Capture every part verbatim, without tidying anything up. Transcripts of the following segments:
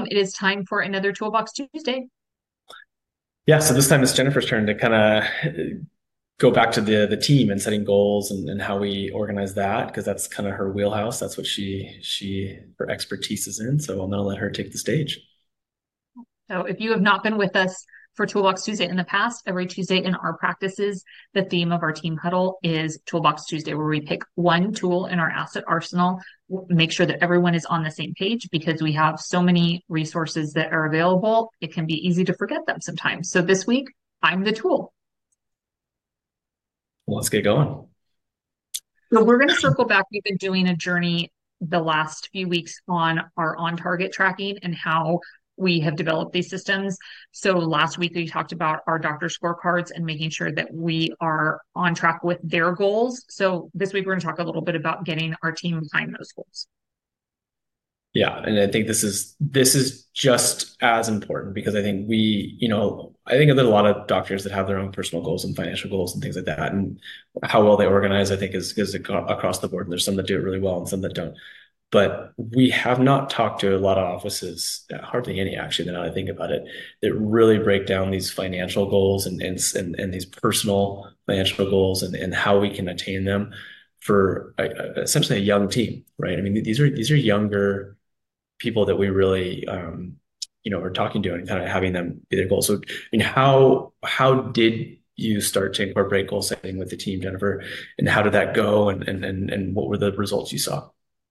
welcome. It is time for another Toolbox Tuesday. Yeah, so this time it's Jennifer's turn to kind of go back to the the team and setting goals and, and how we organize that because that's kind of her wheelhouse. That's what she she her expertise is in. So I'm gonna let her take the stage. So if you have not been with us for Toolbox Tuesday in the past, every Tuesday in our practices, the theme of our team huddle is Toolbox Tuesday, where we pick one tool in our asset arsenal, make sure that everyone is on the same page because we have so many resources that are available. It can be easy to forget them sometimes. So this week, I'm the tool. Well, let's get going. So we're going to circle back. We've been doing a journey the last few weeks on our on target tracking and how we have developed these systems. So last week we talked about our doctor scorecards and making sure that we are on track with their goals. So this week we're going to talk a little bit about getting our team behind those goals. Yeah, and I think this is this is just as important because I think we, you know, I think that a lot of doctors that have their own personal goals and financial goals and things like that, and how well they organize, I think is is across the board. And there's some that do it really well and some that don't. But we have not talked to a lot of offices, hardly any actually, now that I think about it, that really break down these financial goals and and and, and these personal financial goals and, and how we can attain them for a, a, essentially a young team, right? I mean, these are these are younger people that we really um, you know are talking to and kind of having them be their goals. So, I mean, how how did you start to incorporate goal setting with the team, Jennifer, and how did that go, and and and, and what were the results you saw?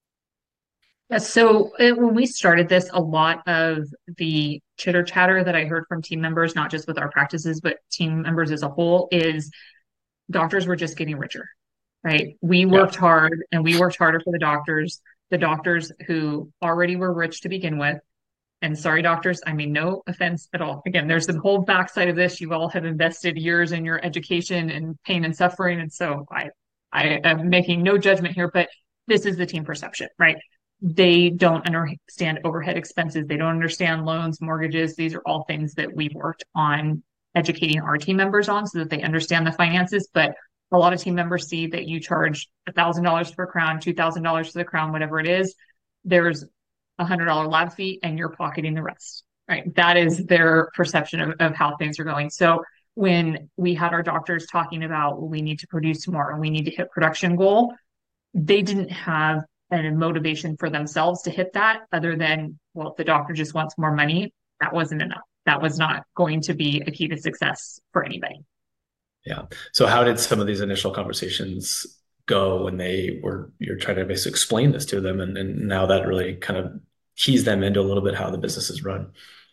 Yeah, so uh, when we started this, a lot of the chitter chatter that I heard from team members, not just with our practices, but team members as a whole, is doctors were just getting richer, right? We Yeah. worked hard and we worked harder for the doctors, the doctors who already were rich to begin with. And sorry, doctors, I mean, no offense at all. Again, there's the whole backside of this. You all have invested years in your education and pain and suffering. And so I, I am making no judgment here, but this is the team perception, right? They don't understand overhead expenses. They don't understand loans, mortgages. These are all things that we've worked on educating our team members on so that they understand the finances. But a lot of team members see that you charge one thousand dollars for a crown, two thousand dollars for the crown, whatever it is. There's a one hundred dollars lab fee and you're pocketing the rest, right? That is their perception of, of how things are going. So when we had our doctors talking about well, we need to produce more and we need to hit production goal, they didn't have a motivation for themselves to hit that other than, well, if the doctor just wants more money, that wasn't enough. That was not going to be a key to success for anybody. Yeah. So how did some of these initial conversations go when they were you're trying to basically explain this to them, and, and now that really kind of keys them into a little bit how the business is run?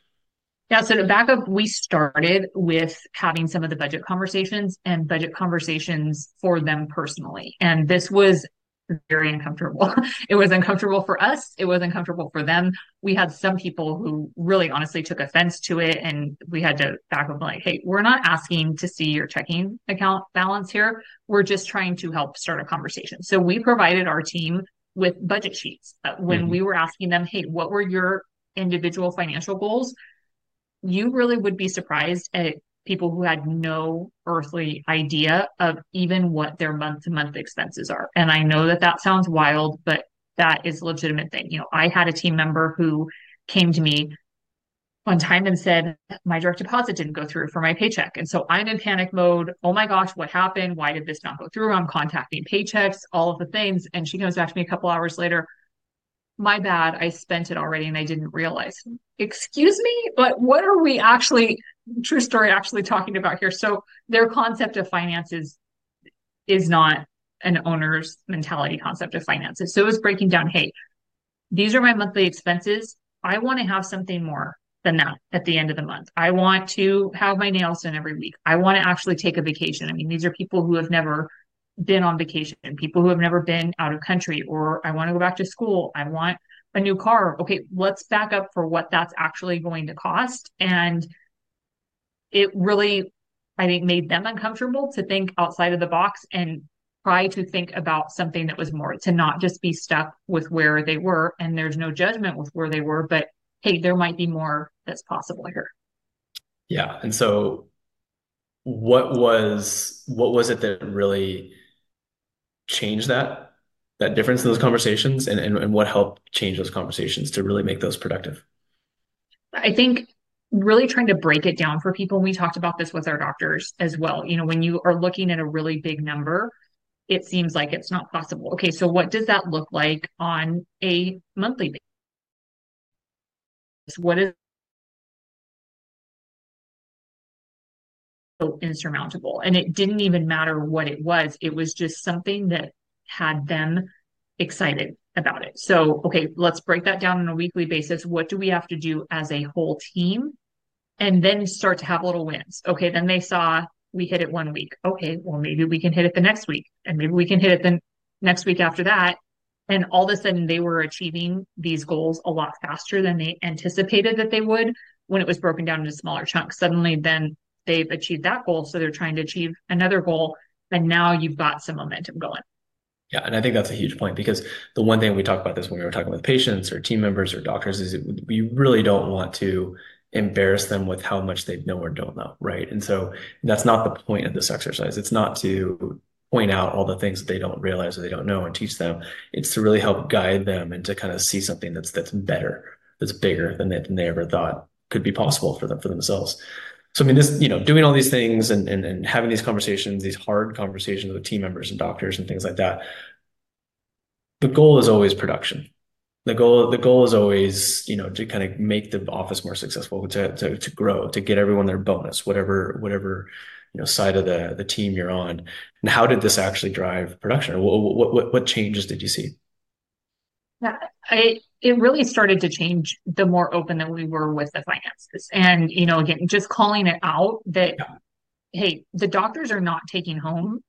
Yeah, so to back up, we started with having some of the budget conversations and budget conversations for them personally. And this was very uncomfortable. It was uncomfortable for us. It was uncomfortable for them. We had some people who really honestly took offense to it. And we had to back up like, hey, we're not asking to see your checking account balance here. We're just trying to help start a conversation. So we provided our team with budget sheets. Uh, when Mhm. we were asking them, hey, what were your individual financial goals? You really would be surprised at people who had no earthly idea of even what their month to month expenses are. And I know that that sounds wild, but that is a legitimate thing. You know, I had a team member who came to me one time and said, my direct deposit didn't go through for my paycheck. And so I'm in panic mode. Oh my gosh, what happened? Why did this not go through? I'm contacting paychecks, all of the things. And she comes back to me a couple hours later, my bad, I spent it already and I didn't realize. Excuse me, but what are we actually, true story, actually talking about here? So their concept of finances is not an owner's mentality concept of finances. So it was breaking down, hey, these are my monthly expenses. I want to have something more than that at the end of the month. I want to have my nails done every week. I want to actually take a vacation. I mean, these are people who have never been on vacation, people who have never been out of country, or I want to go back to school. I want a new car. Okay, let's back up for what that's actually going to cost. And it really, I think, made them uncomfortable to think outside of the box and try to think about something that was more, to not just be stuck with where they were. And there's no judgment with where they were, but hey, there might be more that's possible here. Yeah. And so what was what was it that really changed that that difference in those conversations, and, and, and what helped change those conversations to really make those productive? I think really trying to break it down for people. We talked about this with our doctors as well. You know, when you are looking at a really big number, it seems like it's not possible. Okay, so what does that look like on a monthly basis? What is so insurmountable? And it didn't even matter what it was. It was just something that had them excited about it. So, okay, let's break that down on a weekly basis. What do we have to do as a whole team? And then start to have little wins. Okay, then they saw we hit it one week. Okay, well, maybe we can hit it the next week, and maybe we can hit it the next week after that. And all of a sudden, they were achieving these goals a lot faster than they anticipated that they would when it was broken down into smaller chunks. Suddenly, then they've achieved that goal. So they're trying to achieve another goal. And now you've got some momentum going. Yeah, and I think that's a huge point because the one thing we talk about this when we were talking with patients or team members or doctors is that we really don't want to embarrass them with how much they know or don't know, right? And so that's not the point of this exercise. It's not to point out all the things that they don't realize or they don't know and teach them. It's to really help guide them and to kind of see something that's that's better, that's bigger than they, than they ever thought could be possible for them for themselves. So I mean, this, you know, doing all these things and, and and having these conversations, these hard conversations with team members and doctors and things like that. The goal is always production. The goal, the goal is always, you know, to kind of make the office more successful, to to to grow, to get everyone their bonus, whatever whatever you know side of the the team you're on. And how did this actually drive production? Or what what what changes did you see? Yeah, I it really started to change the more open that we were with the finances. And, you know, again, just calling it out that, Yeah, hey, the doctors are not taking home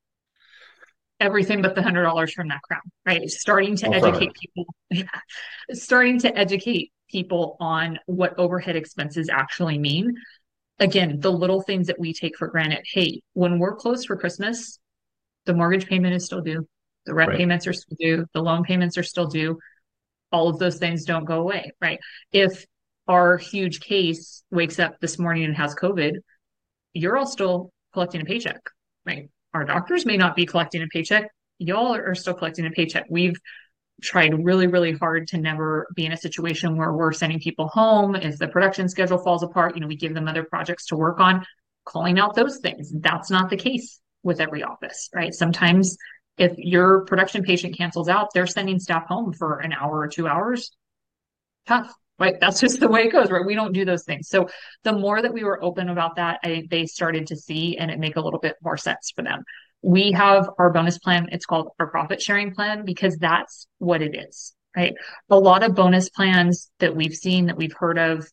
everything but the hundred dollars from that crown, right? Starting to all from it. educate people, yeah, starting to educate people on what overhead expenses actually mean. Again, the little things that we take for granted. Hey, when we're closed for Christmas, the mortgage payment is still due, the rent Right. payments are still due, the loan payments are still due. All of those things don't go away, right? If our huge case wakes up this morning and has COVID, you're all still collecting a paycheck, right? Our doctors may not be collecting a paycheck. Y'all are still collecting a paycheck. We've tried really, really hard to never be in a situation where we're sending people home. If the production schedule falls apart, you know, we give them other projects to work on, calling out those things. That's not the case with every office, right? Sometimes if your production patient cancels out, they're sending staff home for an hour or two hours. Tough, right? That's just the way it goes, right? We don't do those things. So the more that we were open about that, I think they started to see and it make a little bit more sense for them. We have our bonus plan. It's called our profit sharing plan because that's what it is, right? A lot of bonus plans that we've seen, that we've heard of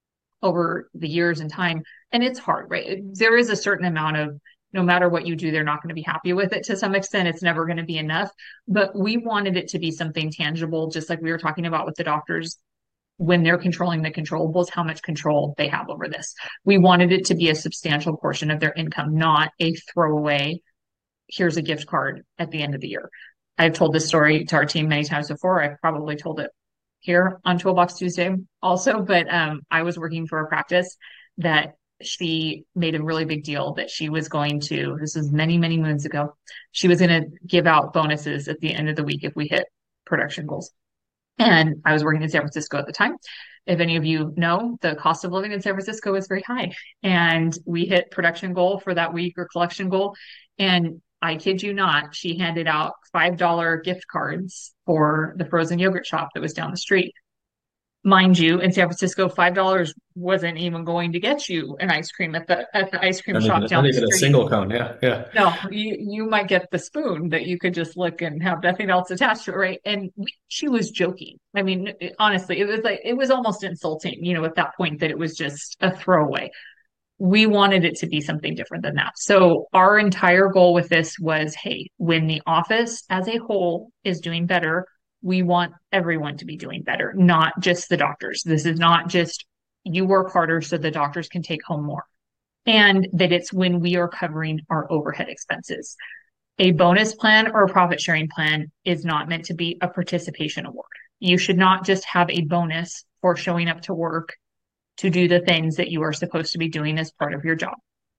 over the years and time, and it's hard, right? There is a certain amount of no matter what you do, they're not going to be happy with it to some extent. It's never going to be enough. But we wanted it to be something tangible, just like we were talking about with the doctors when they're controlling the controllables, how much control they have over this. We wanted it to be a substantial portion of their income, not a throwaway, here's a gift card at the end of the year. I've told this story to our team many times before. I've probably told it here on Toolbox Tuesday also, but um, I was working for a practice that she made a really big deal that she was going to, this was many, many moons ago, she was going to give out bonuses at the end of the week if we hit production goals. And I was working in San Francisco at the time. If any of you know, the cost of living in San Francisco is very high. And we hit production goal for that week or collection goal. And I kid you not, she handed out five dollar gift cards for the frozen yogurt shop that was down the street. Mind you, in San Francisco, five dollars wasn't even going to get you an ice cream at the at the ice cream Not even shop not down the even a street. single cone. Yeah, yeah. No, you you might get the spoon that you could just lick and have nothing else attached to it, right? And we, she was joking. I mean, it, honestly, it was like it was almost insulting, you know, at that point that it was just a throwaway. We wanted it to be something different than that. So our entire goal with this was, hey, when the office as a whole is doing better, we want everyone to be doing better, not just the doctors. This is not just you work harder so the doctors can take home more and that it's when we are covering our overhead expenses. A bonus plan or a profit sharing plan is not meant to be a participation award. You should not just have a bonus for showing up to work to do the things that you are supposed to be doing as part of your job.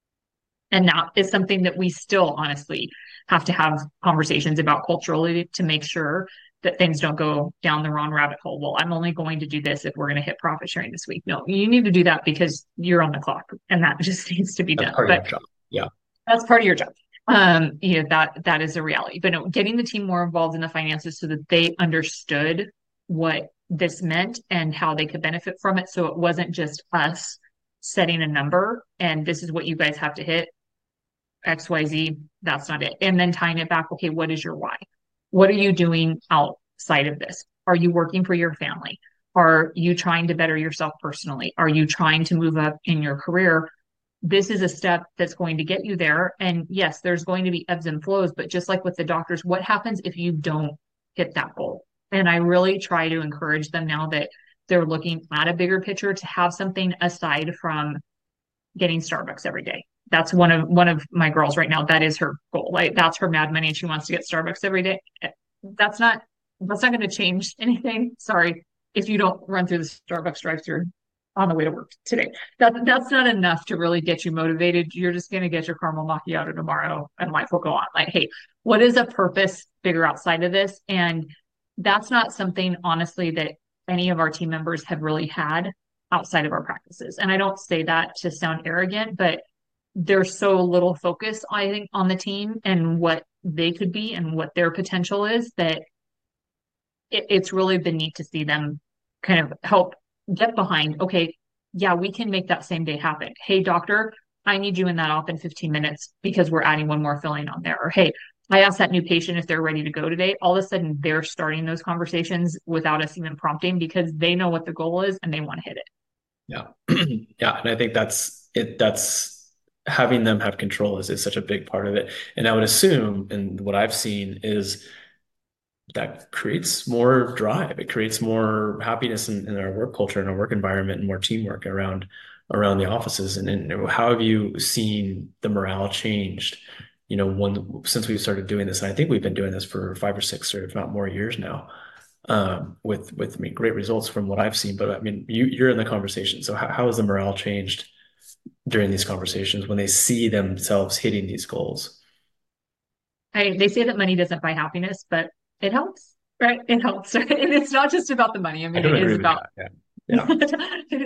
And that is something that we still honestly have to have conversations about culturally to make sure that things don't go down the wrong rabbit hole. Well, I'm only going to do this if we're going to hit profit sharing this week. No, you need to do that because you're on the clock and that just needs to be That's done. part of your But job. Yeah. that's part of your job. Um, you know, that that is a reality. But no, getting the team more involved in the finances so that they understood what this meant and how they could benefit from it. So it wasn't just us setting a number and this is what you guys have to hit, X, Y, Z. That's not it. And then tying it back, okay, what is your why? What are you doing outside of this? Are you working for your family? Are you trying to better yourself personally? Are you trying to move up in your career? This is a step that's going to get you there. And yes, there's going to be ebbs and flows, but just like with the doctors, what happens if you don't hit that goal? And I really try to encourage them now that they're looking at a bigger picture to have something aside from getting Starbucks every day. That's one of one of my girls right now. That is her goal. Like that's her mad money and she wants to get Starbucks every day. That's not that's not going to change anything. Sorry if you don't run through the Starbucks drive-through on the way to work today. That that's not enough to really get you motivated. You're just going to get your caramel macchiato tomorrow and life will go on. Like, hey, what is a purpose bigger outside of this? And that's not something honestly that any of our team members have really had outside of our practices. And I don't say that to sound arrogant, but there's so little focus, I think, on the team and what they could be and what their potential is that it, it's really been neat to see them kind of help get behind, okay, yeah, we can make that same day happen. Hey, doctor, I need you in that op in fifteen minutes because we're adding one more filling on there. Or hey, I asked that new patient if they're ready to go today. All of a sudden, they're starting those conversations without us even prompting because they know what the goal is and they want to hit it. Yeah. Yeah. And I think that's it. That's having them have control is, is such a big part of it. And I would assume, and what I've seen is that creates more drive. It creates more happiness in, in our work culture and our work environment and more teamwork around around the offices. And, and how have you seen the morale changed, you know, one since we've started doing this? And I think we've been doing this for five or six or if not more years now. Um, with with I mean, great results from what I've seen. But I mean, you you're in the conversation. So how, how has the morale changed during these conversations when they see themselves hitting these goals? I, they say that money doesn't buy happiness, but it helps, right? It helps. Right? And it's not just about the money. I I mean, don't it is agree with about that. Yeah. it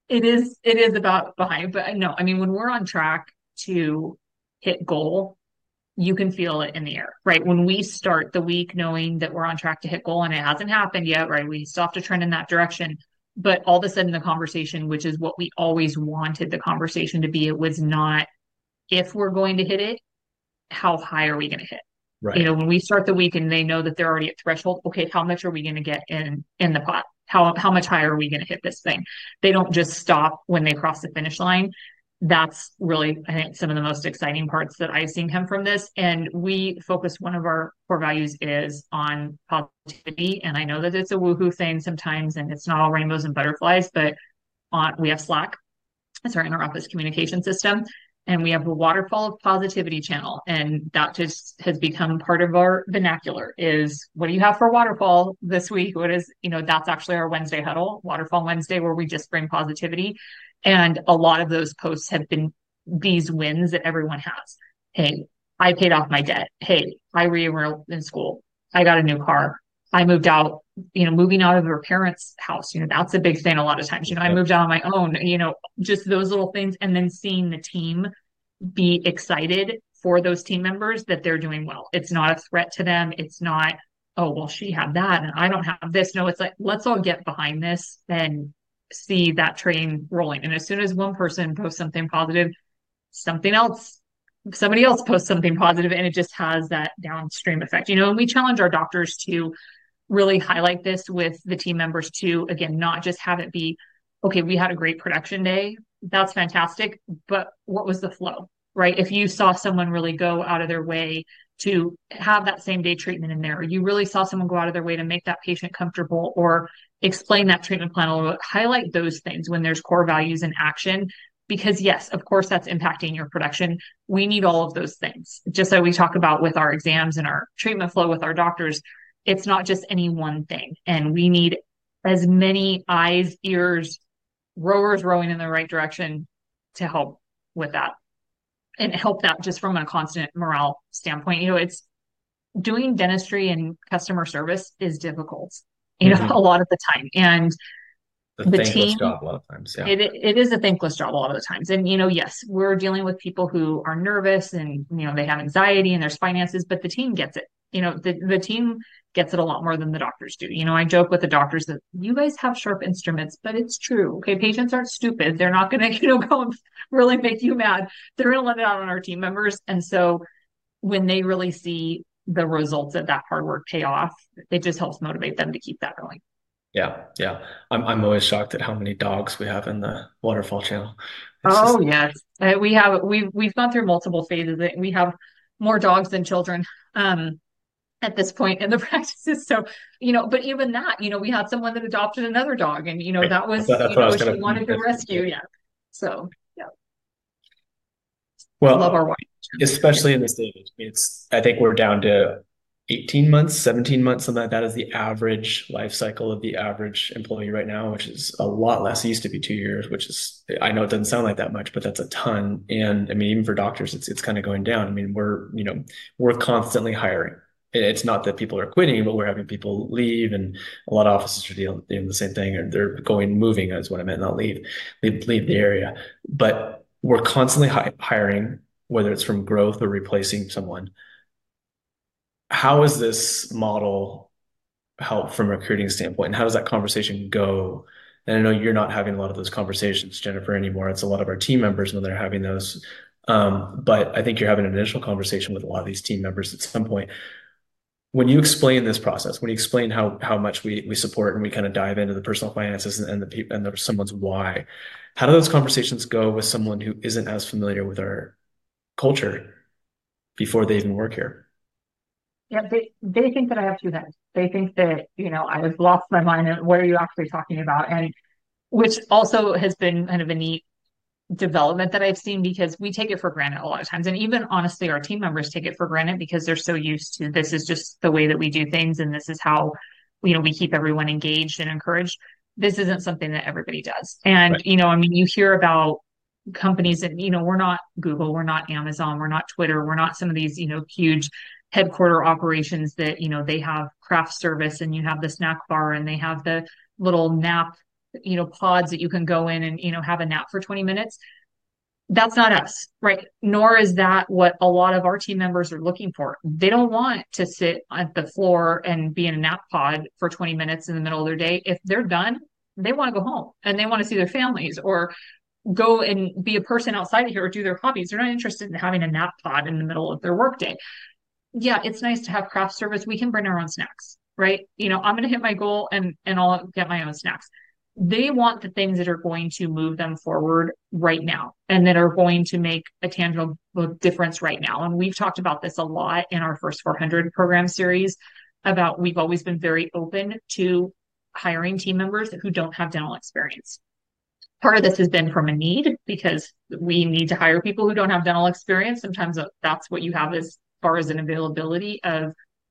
is it is about behind, but no, I mean, when we're on track to hit goal, you can feel it in the air, right? When we start the week knowing that we're on track to hit goal and it hasn't happened yet, right? We still have to trend in that direction. But all of a sudden, the conversation, which is what we always wanted the conversation to be, it was not if we're going to hit it, how high are we going to hit? You Right. know, when we start the week and they know that they're already at threshold, okay, how much are we going to get in in the pot? How how much higher are we going to hit this thing? They don't just stop when they cross the finish line. That's really, I think, some of the most exciting parts that I've seen come from this. And we focus, one of our core values is on positivity. And I know that it's a woohoo thing sometimes, and it's not all rainbows and butterflies, but on we have Slack. It's our inner office communication system. And we have a waterfall of positivity channel. And that just has become part of our vernacular is what do you have for waterfall this week? What is, you know, that's actually our Wednesday huddle, Waterfall Wednesday, where we just bring positivity. And a lot of those posts have been these wins that everyone has. Hey, I paid off my debt. Hey, I re-enrolled in school. I got a new car. I moved out, you know, moving out of her parents' house. You know, that's a big thing a lot of times. You know, I Yep. moved out on my own, you know, just those little things. And then seeing the team be excited for those team members that they're doing well. It's not a threat to them. It's not, oh, well, she had that and I don't have this. No, it's like, let's all get behind this and see that train rolling. And as soon as one person posts something positive, something else, somebody else posts something positive, and it just has that downstream effect. You know, and we challenge our doctors to really highlight this with the team members too. Again, not just have it be, okay, we had a great production day. That's fantastic. But what was the flow, right? If you saw someone really go out of their way to have that same day treatment in there, or you really saw someone go out of their way to make that patient comfortable or explain that treatment plan a little bit, highlight those things when there's core values in action. Because yes, of course, that's impacting your production. We need all of those things. Just so we talk about with our exams and our treatment flow with our doctors, it's not just any one thing. And we need as many eyes, ears, rowers rowing in the right direction to help with that and help that just from a constant morale standpoint. You know, it's doing dentistry and customer service is difficult, you know, Hmm. a lot of the time. And The the thankless team, job a lot of times. Yeah. it it is a thankless job a lot of the times. And you know, yes, we're dealing with people who are nervous and you know they have anxiety and there's finances, but the team gets it. You know, the the team gets it a lot more than the doctors do. You know, I joke with the doctors that you guys have sharp instruments, but it's true. Okay, patients aren't stupid. They're not going to you know go and really make you mad. They're going to let it out on our team members. And so when they really see the results of that hard work pay off, it just helps motivate them to keep that going. Yeah. Yeah. I'm I'm always shocked at how many dogs we have in the waterfall channel. It's Oh just yes, uh, we have we've we've gone through multiple phases. We have more dogs than children um, at this point in the practices. So you know, but even that, you know, we had someone that adopted another dog, and you know right. that That's, was that's you what I know was she gonna wanted to mention. rescue. Yeah, so yeah, love our Well, wife. Yeah. especially in this day and age. It's, I think we're down to eighteen months, seventeen months, something like that is the average life cycle of the average employee right now, which is a lot less. It used to be two years, which is, I know it doesn't sound like that much, but that's a ton. And I mean, even for doctors, it's it's kind of going down. I mean, we're, you know, we're constantly hiring. It's not that people are quitting, but we're having people leave, and a lot of offices are dealing, dealing the same thing, or they're going moving, is what I meant, not leave, leave, leave the area. But we're constantly hi hiring, whether it's from growth or replacing someone. How is this model help from a recruiting standpoint? And how does that conversation go? And I know you're not having a lot of those conversations, Jennifer, anymore. It's a lot of our team members when they're having those. Um, but I think you're having an initial conversation with a lot of these team members at some point. When you explain this process, when you explain how how much we we support and we kind of dive into the personal finances and, and the people and the, someone's why, how do those conversations go with someone who isn't as familiar with our culture before they even work here? Yeah, they they think that I have two heads. They think that, you know, I've lost my mind and what are you actually talking about? And which also has been kind of a neat development that I've seen because we take it for granted a lot of times. And even honestly, our team members take it for granted because they're so used to this is just the way that we do things and this is how, you know, we keep everyone engaged and encouraged. This isn't something that everybody does. And, Right. you know, I mean, you hear about companies and, you know, we're not Google, we're not Amazon, we're not Twitter, we're not some of these, you know, huge headquarter operations that, you know, they have craft service and you have the snack bar and they have the little nap, you know, pods that you can go in and, you know, have a nap for twenty minutes. That's not us, right? Nor is that what a lot of our team members are looking for. They don't want to sit at the floor and be in a nap pod for twenty minutes in the middle of their day. If they're done, they want to go home and they want to see their families or go and be a person outside of here or do their hobbies. They're not interested in having a nap pod in the middle of their workday. Yeah, it's nice to have craft service. We can bring our own snacks, right? You know, I'm going to hit my goal and and I'll get my own snacks. They want the things that are going to move them forward right now and that are going to make a tangible difference right now. And we've talked about this a lot in our first four hundred program series about we've always been very open to hiring team members who don't have dental experience. Part of this has been from a need because we need to hire people who don't have dental experience. Sometimes that's what you have as far as an availability of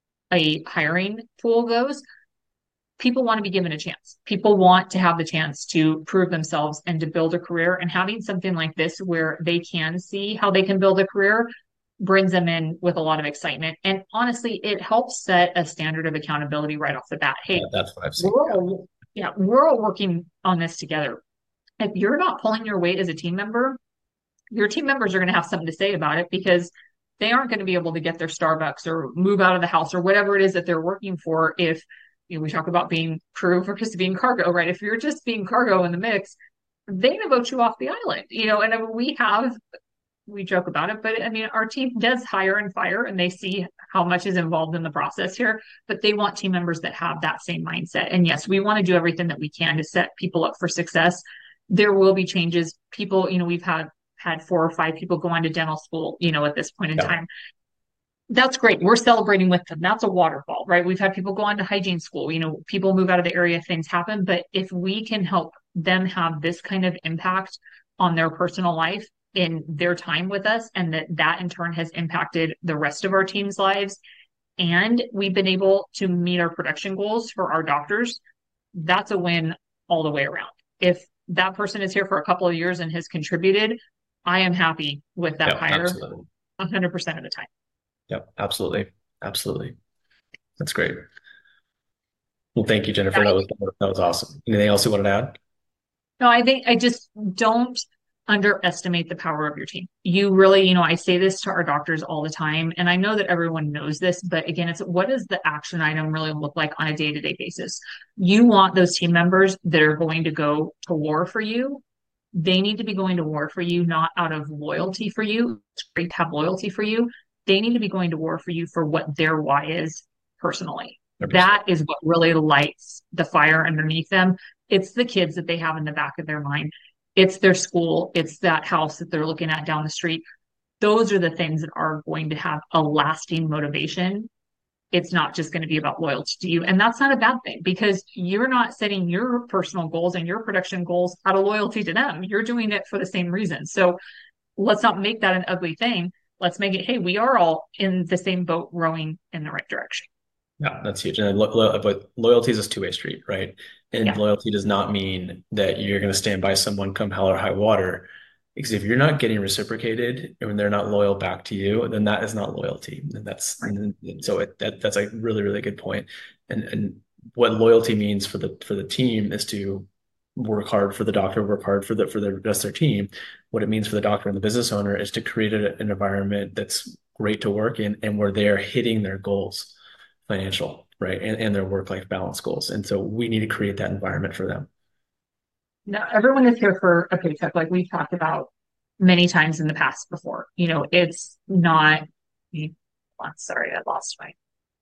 a hiring pool goes. People want to be given a chance. People want to have the chance to prove themselves and to build a career. And having something like this where they can see how they can build a career brings them in with a lot of excitement. And honestly, it helps set a standard of accountability right off the bat. Yeah, Hey, that's what I've seen. we're Yeah. all, yeah, we're all working on this together. If you're not pulling your weight as a team member, your team members are going to have something to say about it because they aren't going to be able to get their Starbucks or move out of the house or whatever it is that they're working for. If you know, we talk about being crew versus being cargo, right? If you're just being cargo in the mix, they're going to vote you off the island, you know. And I mean, we have, we joke about it, but I mean, our team does hire and fire, and they see how much is involved in the process here. But they want team members that have that same mindset. And yes, we want to do everything that we can to set people up for success. There will be changes. People, you know, we've had had four or five people go on to dental school, you know, at this point in Yeah. time. That's great. We're celebrating with them. That's a waterfall, right? We've had people go on to hygiene school, you know, people move out of the area, things happen. But if we can help them have this kind of impact on their personal life in their time with us, and that that in turn has impacted the rest of our team's lives, and we've been able to meet our production goals for our doctors, that's a win all the way around. If that person is here for a couple of years and has contributed, I am happy with that Yeah, hire absolutely. one hundred percent of the time. Yep, absolutely. Absolutely. That's great. Well, thank you, Jennifer. That was that was awesome. Anything else you wanted to add? No, I think I just don't underestimate the power of your team. You really, you know, I say this to our doctors all the time, and I know that everyone knows this, but again, it's what does the action item really look like on a day-to-day basis? You want those team members that are going to go to war for you. They need to be going to war for you, not out of loyalty for you. It's great to have loyalty for you. They need to be going to war for you for what their why is personally. one hundred percent. That is what really lights the fire underneath them. It's the kids that they have in the back of their mind. It's their school. It's that house that they're looking at down the street. Those are the things that are going to have a lasting motivation. It's not just going to be about loyalty to you. And that's not a bad thing because you're not setting your personal goals and your production goals out of loyalty to them. You're doing it for the same reason. So let's not make that an ugly thing. Let's make it, hey, we are all in the same boat rowing in the right direction. Yeah, that's huge. And lo lo but loyalty is a two-way street, right? And Yeah. loyalty does not mean that you're going to stand by someone come hell or high water. Because if you're not getting reciprocated and when they're not loyal back to you, then that is not loyalty. And that's Right. and so it, that that's a really, really good point. And and what loyalty means for the for the team is to work hard for the doctor, work hard for the for the rest of their team. What it means for the doctor and the business owner is to create a, an environment that's great to work in and where they're hitting their goals financial, right? And, and their work-life balance goals. And so we need to create that environment for them. Now, everyone is here for a paycheck, like we've talked about many times in the past before. You know, it's not, I'm sorry, I lost my.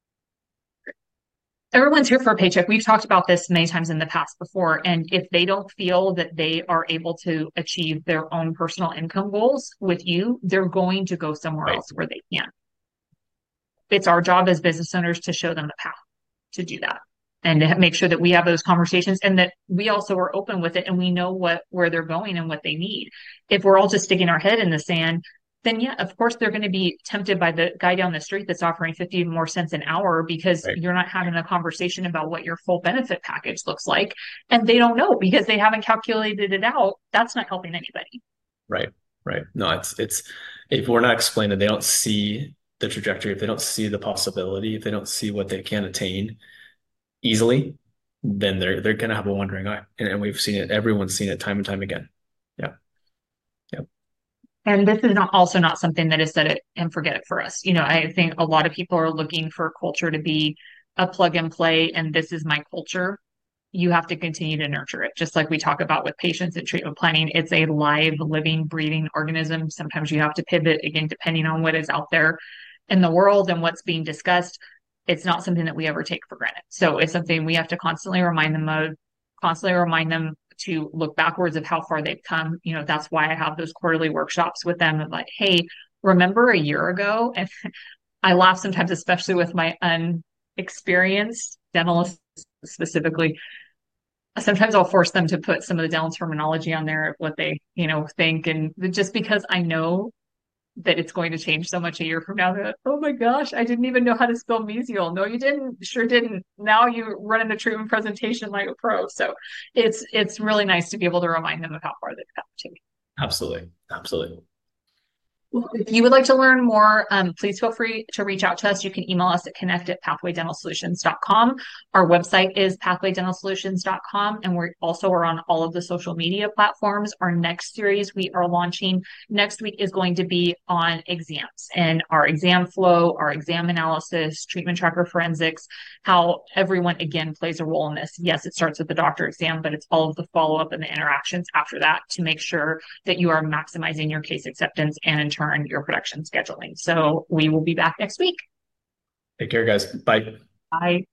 Everyone's here for a paycheck. We've talked about this many times in the past before. And if they don't feel that they are able to achieve their own personal income goals with you, they're going to go somewhere Right. else where they can. It's our job as business owners to show them the path to do that and to make sure that we have those conversations and that we also are open with it and we know what where they're going and what they need. If we're all just sticking our head in the sand, then yeah, of course they're going to be tempted by the guy down the street that's offering fifty more cents an hour because Right. you're not having a conversation about what your full benefit package looks like. And they don't know because they haven't calculated it out. That's not helping anybody. Right. Right. No, it's it's if we're not explaining, they don't see the trajectory, if they don't see the possibility, if they don't see what they can attain easily, then they're they're gonna have a wandering eye. And, and we've seen it, everyone's seen it time and time again. Yeah. Yeah. And this is not also not something that is set it and forget it for us. You know, I think a lot of people are looking for culture to be a plug and play, and this is my culture. You have to continue to nurture it. Just like we talk about with patients and treatment planning, it's a live, living, breathing organism. Sometimes you have to pivot again, depending on what is out there in the world and what's being discussed. It's not something that we ever take for granted. So it's something we have to constantly remind them of, constantly remind them to look backwards of how far they've come. You know, that's why I have those quarterly workshops with them of like, hey, remember a year ago? And I laugh sometimes, especially with my unexperienced dentalists specifically. Sometimes I'll force them to put some of the dental terminology on there of what they, you know, think. And just because I know that it's going to change so much a year from now, that, oh my gosh, I didn't even know how to spell mesial. No, you didn't. Sure didn't. Now you run in a treatment presentation like a pro. So it's it's really nice to be able to remind them of how far they've come too. Absolutely. Absolutely. If you would like to learn more, um, please feel free to reach out to us. You can email us at connect at pathway dental solutions dot com. Our website is pathway dental solutions dot com, and we also are on all of the social media platforms. Our next series we are launching next week is going to be on exams and our exam flow, our exam analysis, treatment tracker forensics, how everyone, again, plays a role in this. Yes, it starts with the doctor exam, but it's all of the follow-up and the interactions after that to make sure that you are maximizing your case acceptance and in turn your production scheduling. So we will be back next week. Take care, guys. Bye. Bye.